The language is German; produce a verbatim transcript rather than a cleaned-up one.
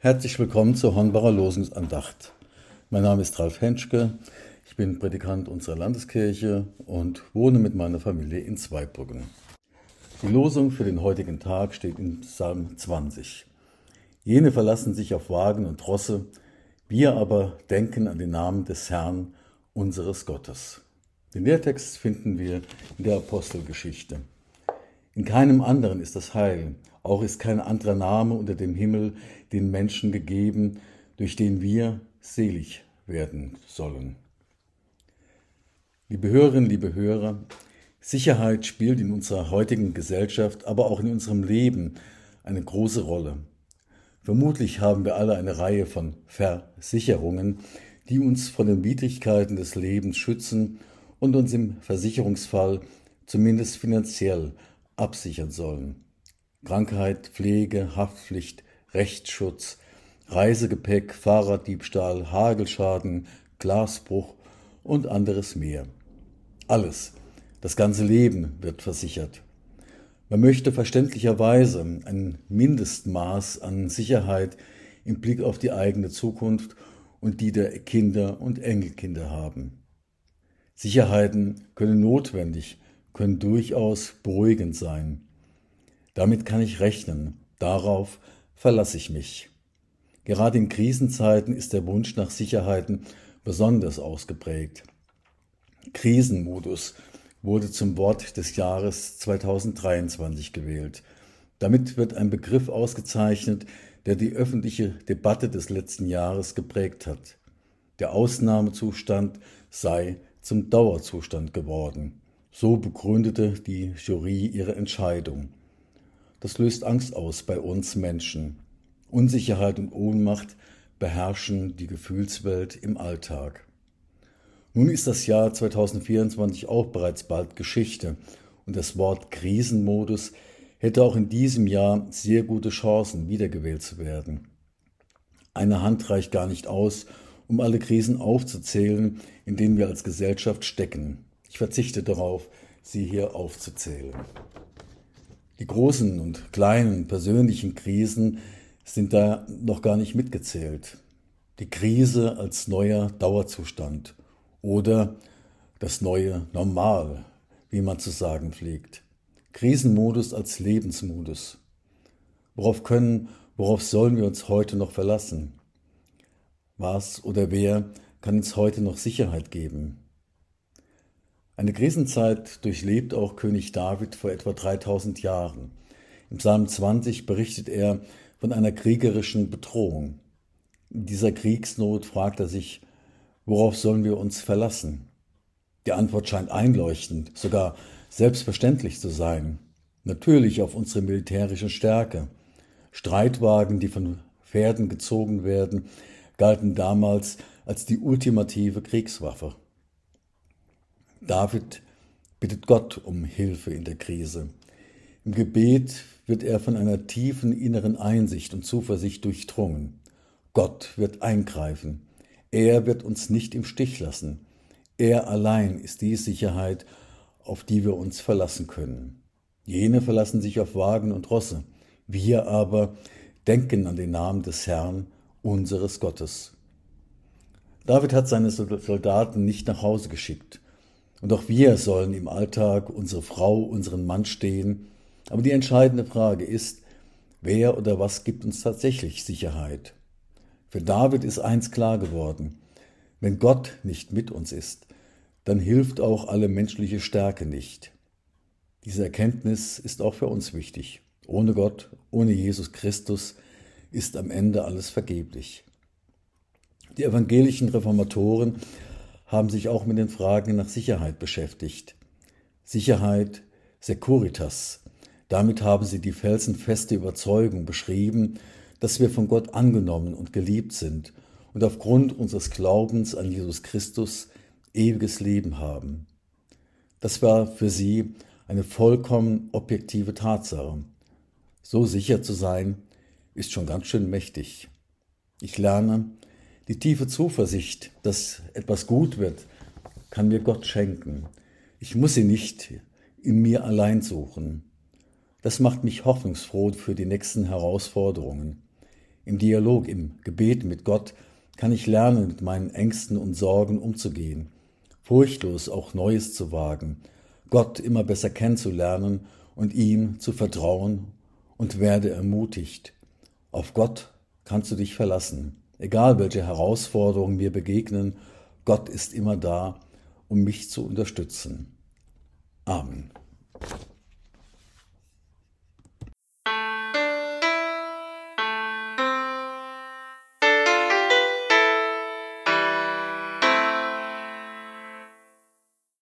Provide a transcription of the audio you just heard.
Herzlich willkommen zur Hornbacher Losungsandacht. Mein Name ist Ralf Henschke, ich bin Prädikant unserer Landeskirche und wohne mit meiner Familie in Zweibrücken. Die Losung für den heutigen Tag steht in Psalm zwanzig. Jene verlassen sich auf Wagen und Rosse, wir aber denken an den Namen des Herrn, unseres Gottes. Den Lehrtext finden wir in der Apostelgeschichte. In keinem anderen ist das Heil, auch ist kein anderer Name unter dem Himmel den Menschen gegeben, durch den wir selig werden sollen. Liebe Hörerinnen, liebe Hörer, Sicherheit spielt in unserer heutigen Gesellschaft, aber auch in unserem Leben eine große Rolle. Vermutlich haben wir alle eine Reihe von Versicherungen, die uns vor den Widrigkeiten des Lebens schützen und uns im Versicherungsfall zumindest finanziell absichern sollen. Krankheit, Pflege, Haftpflicht, Rechtsschutz, Reisegepäck, Fahrraddiebstahl, Hagelschaden, Glasbruch und anderes mehr. Alles, das ganze Leben wird versichert. Man möchte verständlicherweise ein Mindestmaß an Sicherheit im Blick auf die eigene Zukunft und die der Kinder und Enkelkinder haben. Sicherheiten können notwendig, können durchaus beruhigend sein. Damit kann ich rechnen, darauf verlasse ich mich. Gerade in Krisenzeiten ist der Wunsch nach Sicherheiten besonders ausgeprägt. Krisenmodus wurde zum Wort des Jahres zweitausenddreiundzwanzig gewählt. Damit wird ein Begriff ausgezeichnet, der die öffentliche Debatte des letzten Jahres geprägt hat. Der Ausnahmezustand sei zum Dauerzustand geworden. So begründete die Jury ihre Entscheidung. Das löst Angst aus bei uns Menschen. Unsicherheit und Ohnmacht beherrschen die Gefühlswelt im Alltag. Nun ist das Jahr zweitausendvierundzwanzig auch bereits bald Geschichte und das Wort Krisenmodus hätte auch in diesem Jahr sehr gute Chancen, wiedergewählt zu werden. Eine Hand reicht gar nicht aus, um alle Krisen aufzuzählen, in denen wir als Gesellschaft stecken. Ich verzichte darauf, sie hier aufzuzählen. Die großen und kleinen persönlichen Krisen sind da noch gar nicht mitgezählt. Die Krise als neuer Dauerzustand oder das neue Normal, wie man zu sagen pflegt. Krisenmodus als Lebensmodus. Worauf können, worauf sollen wir uns heute noch verlassen? Was oder wer kann uns heute noch Sicherheit geben? Eine Krisenzeit durchlebt auch König David vor etwa dreitausend Jahren. Im Psalm zwanzig berichtet er von einer kriegerischen Bedrohung. In dieser Kriegsnot fragt er sich, worauf sollen wir uns verlassen? Die Antwort scheint einleuchtend, sogar selbstverständlich zu sein. Natürlich auf unsere militärische Stärke. Streitwagen, die von Pferden gezogen werden, galten damals als die ultimative Kriegswaffe. David bittet Gott um Hilfe in der Krise. Im Gebet wird er von einer tiefen inneren Einsicht und Zuversicht durchdrungen. Gott wird eingreifen. Er wird uns nicht im Stich lassen. Er allein ist die Sicherheit, auf die wir uns verlassen können. Jene verlassen sich auf Wagen und Rosse. Wir aber denken an den Namen des Herrn, unseres Gottes. David hat seine Soldaten nicht nach Hause geschickt. Und auch wir sollen im Alltag unsere Frau, unseren Mann stehen. Aber die entscheidende Frage ist, wer oder was gibt uns tatsächlich Sicherheit? Für David ist eins klar geworden. Wenn Gott nicht mit uns ist, dann hilft auch alle menschliche Stärke nicht. Diese Erkenntnis ist auch für uns wichtig. Ohne Gott, ohne Jesus Christus ist am Ende alles vergeblich. Die evangelischen Reformatoren haben sich auch mit den Fragen nach Sicherheit beschäftigt. Sicherheit, Securitas. Damit haben sie die felsenfeste Überzeugung beschrieben, dass wir von Gott angenommen und geliebt sind und aufgrund unseres Glaubens an Jesus Christus ewiges Leben haben. Das war für sie eine vollkommen objektive Tatsache. So sicher zu sein, ist schon ganz schön mächtig. Ich lerne, die tiefe Zuversicht, dass etwas gut wird, kann mir Gott schenken. Ich muss sie nicht in mir allein suchen. Das macht mich hoffnungsfroh für die nächsten Herausforderungen. Im Dialog, im Gebet mit Gott kann ich lernen, mit meinen Ängsten und Sorgen umzugehen, furchtlos auch Neues zu wagen, Gott immer besser kennenzulernen und ihm zu vertrauen und werde ermutigt. Auf Gott kannst du dich verlassen. Egal welche Herausforderungen mir begegnen, Gott ist immer da, um mich zu unterstützen. Amen.